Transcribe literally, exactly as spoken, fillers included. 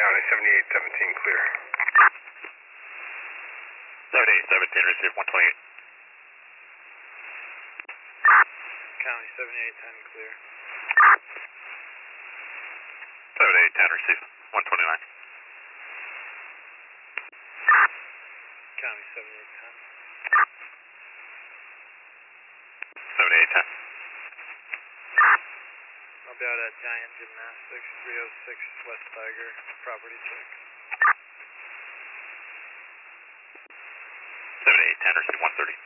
County seventy-eight seventeen clear. seventy-eight seventeen, receive one twenty-eight. County seventy-eight ten clear. seventy-eight ten, receive one twenty-nine. County seventy-eight ten. seventy-eight ten. I'll be out at Giant Gymnastics, three oh six West Tiger, property check. seventy-eight ten, receive one thirty.